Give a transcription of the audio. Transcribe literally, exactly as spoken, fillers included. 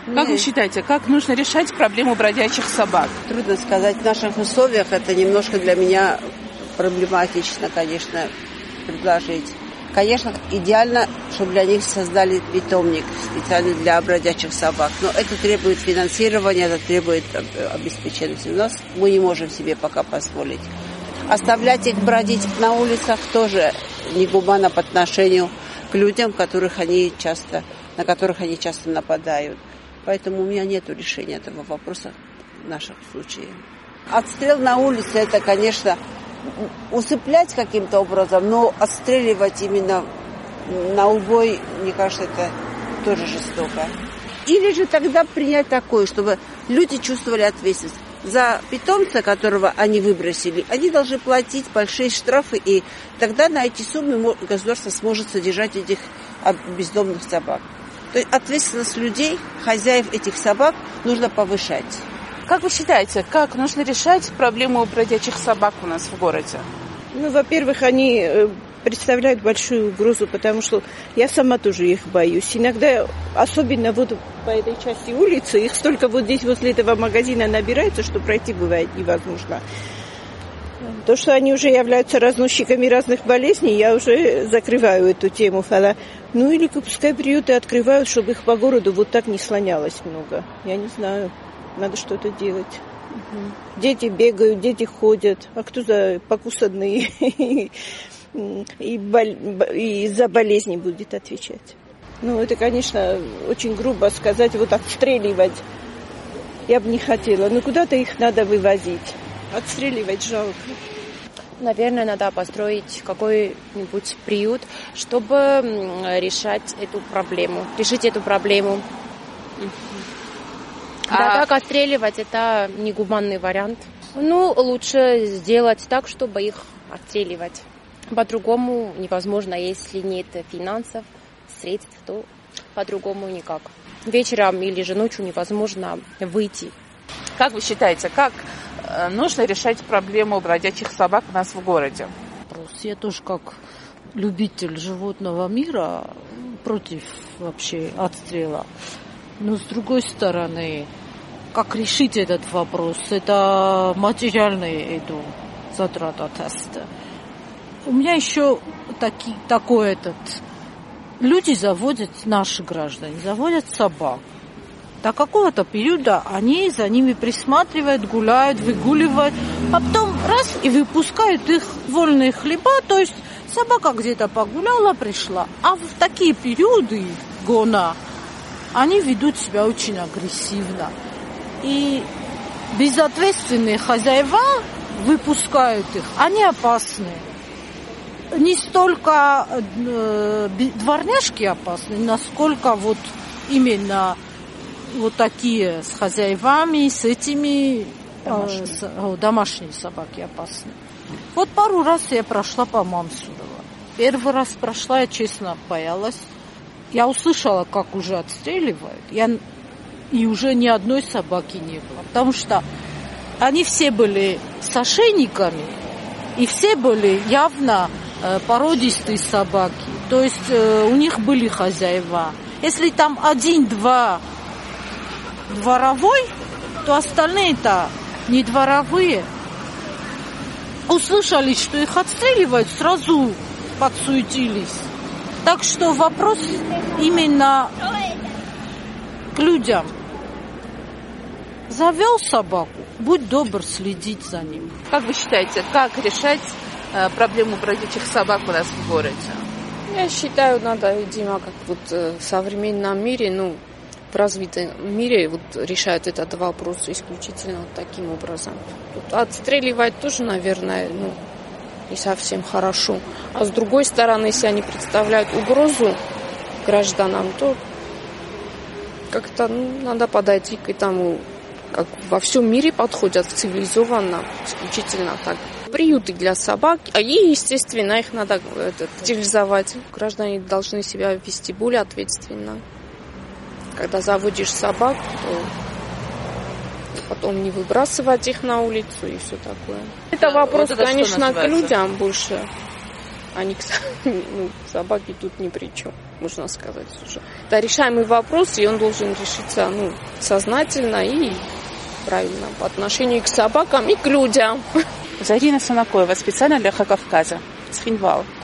Как вы считаете, как нужно решать проблему бродячих собак? Трудно сказать. В наших условиях это немножко для меня проблематично, конечно, предложить. Конечно, идеально, чтобы для них создали питомник специально для бродячих собак. Но это требует финансирования, это требует обеспеченности. У нас мы не можем себе пока позволить. Оставлять их бродить на улицах тоже негуманно по отношению к людям, которых они часто, на которых они часто нападают. Поэтому у меня нет решения этого вопроса в нашем случае. Отстрел на улице – это, конечно, усыплять каким-то образом, но отстреливать именно на убой, мне кажется, это тоже жестоко. Или же тогда принять такое, чтобы люди чувствовали ответственность. За питомца, которого они выбросили, они должны платить большие штрафы, и тогда на эти суммы государство сможет содержать этих бездомных собак. То есть ответственность людей, хозяев этих собак, нужно повышать. Как вы считаете, как нужно решать проблему бродячих собак у нас в городе? Ну, во-первых, они представляют большую угрозу, потому что я сама тоже их боюсь. Иногда, особенно вот по этой части улицы, их столько вот здесь возле этого магазина набирается, что пройти бывает невозможно. То, что они уже являются разносчиками разных болезней, я уже закрываю эту тему. Ну или пускай приюты открывают, чтобы их по городу вот так не слонялось много. Я не знаю, надо что-то делать. Угу. Дети бегают, дети ходят, а кто за покусанные и, боль... и за болезни будет отвечать? Ну, это, конечно, очень грубо сказать, вот отстреливать. Я бы не хотела, но куда-то их надо вывозить. Отстреливать жалко. Наверное, надо построить какой-нибудь приют, чтобы решать эту проблему, решить эту проблему. А... Да, так отстреливать – это негуманный вариант. Ну, лучше сделать так, чтобы их отстреливать. По-другому невозможно, если нет финансов, средств, то по-другому никак. Вечером или же ночью невозможно выйти. Как вы считаете, как нужно решать проблему бродячих собак у нас в городе? Я тоже как любитель животного мира против вообще отстрела. Но с другой стороны, как решить этот вопрос? Это материальные иду затраты теста. У меня еще таки, такой этот... Люди заводят, наши граждане, заводят собак. До какого-то периода они за ними присматривают, гуляют, выгуливают, а потом раз и выпускают их в вольные хлеба, то есть собака где-то погуляла, пришла. А в такие периоды гона они ведут себя очень агрессивно. И безответственные хозяева выпускают их, они опасны. Не столько э, дворняжки опасны, насколько вот именно вот такие с хозяевами, с этими домашние, э, с, о, домашние собаки опасны. Вот пару раз я прошла по Мансурова. Первый раз прошла, я честно боялась. Я услышала, как уже отстреливают. Я, и уже ни одной собаки не было. Потому что они все были с ошейниками, и все были явно э, породистые собаки. То есть э, у них были хозяева. Если там один-два дворовой, то остальные-то не дворовые. Услышали, что их отстреливают, сразу подсуетились. Так что вопрос именно к людям. Завел собаку, будь добр следить за ним. Как вы считаете, как решать э, проблему бродячих собак у нас в городе? Я считаю, надо, Дима, как вот в современном мире, ну, в развитом мире вот решают этот вопрос исключительно вот таким образом. Вот отстреливать тоже, наверное, ну, не совсем хорошо. А с другой стороны, если они представляют угрозу гражданам, то как-то ну, надо подойти к этому, как во всем мире подходят цивилизованно, исключительно так. Приюты для собак, а и, естественно, их надо этот, утилизовать. Граждане должны себя вести более ответственно. Когда заводишь собак, то потом не выбрасывать их на улицу и все такое. Это да, вопрос, вот это конечно, к людям больше. Они, ну, собаки тут ни при чем. можно сказать уже. Это решаемый вопрос, и он должен решиться ну, сознательно и правильно по отношению к собакам и к людям. Зарина Санакоева, специально для Хакавказа, с Хинвала.